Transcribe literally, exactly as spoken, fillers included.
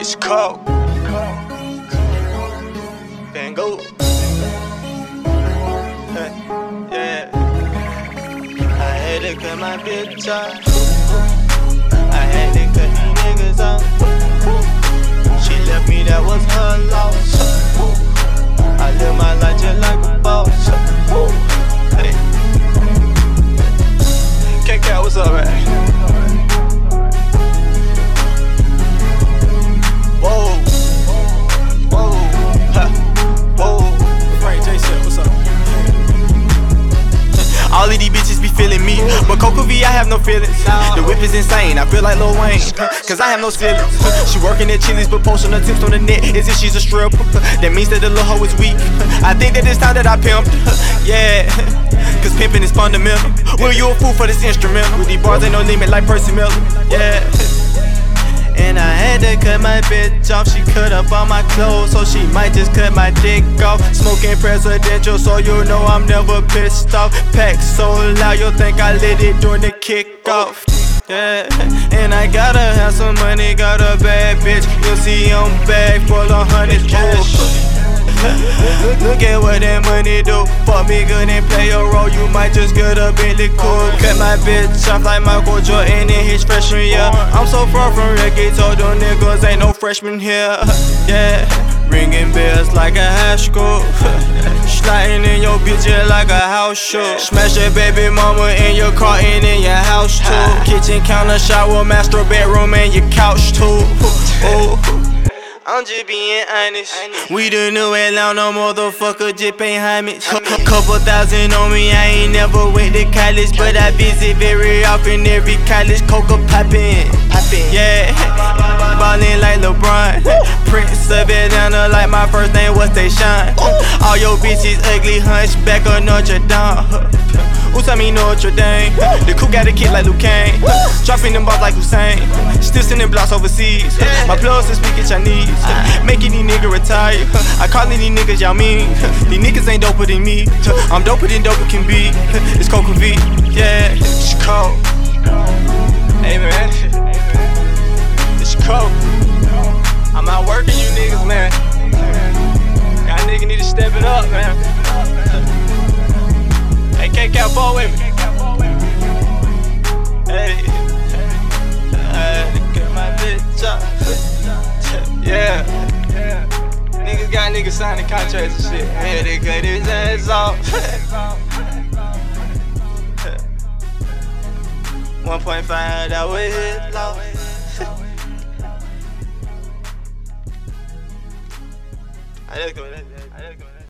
It's cold. Van Gogh. Yeah. I had to cut my bitch off. I had to cut these niggas off. She left me, that was her loss. I live my life just like a boss. Hey. K K, what's up, man? All of these bitches be feeling me, but Coco V, I have no feelings. The whip is insane, I feel like Lil Wayne, cause I have no feelings. She working at Chili's, but posting her tips on the net as if she's a stripper. That means that the little hoe is weak. I think that it's time that I pimped. Yeah, cause pimping is fundamental. Will you a fool for this instrumental? With these bars ain't no limit like Percy Miller. Yeah. And I had to cut my bitch off. She cut up all my clothes, so she might just cut my dick off. Smoking presidential, so you know I'm never pissed off. Pack so loud, you'll think I lit it during the kickoff. Yeah, and I gotta have some money, got a bad bitch. You'll see I'm bag full of hundreds cash. Look at what that money do. Fuck me good and play a role. You might just get a Bentley cool. Cut my bitch off like Michael Jordan in his freshman year. I'm so far from reggae, told them niggas ain't no freshmen here. Yeah, ringing bells like a high school. Sliding in your bitch just like a house show. Smash your baby mama in your car and in your house too. Kitchen, counter, shower, master bedroom, and your couch too. Oh. I'm just being honest. We the new Atlanta motherfucker, just pay homage. Couple thousand on me, I ain't never went to college, but I visit very often. Every college, Coca poppin', poppin'. Yeah, ballin' like LeBron. Prince of Atlanta, like my first name was Tayshawn. All your bitches ugly, hunchback of Notre Dame. Who tell me Notre Dame? The coupe got a kid like Luke Kane. Dropping them balls like Hussein. Still sending blocks overseas. My plugs are speaking Chinese. Making these niggas retire. I call these niggas y'all mean. These niggas ain't doper than me. I'm doper than doper can be. It's Coco V. Yeah, it's cold. Hey man, it's cold. I'm out working you niggas, man. Y'all niggas need to step it up, man. Hey, K K, fall with me. Hey, I had to get my bitch up. Yeah, niggas got niggas signing contracts and shit. I had to cut his ass off. one point five, that was his loss. I just go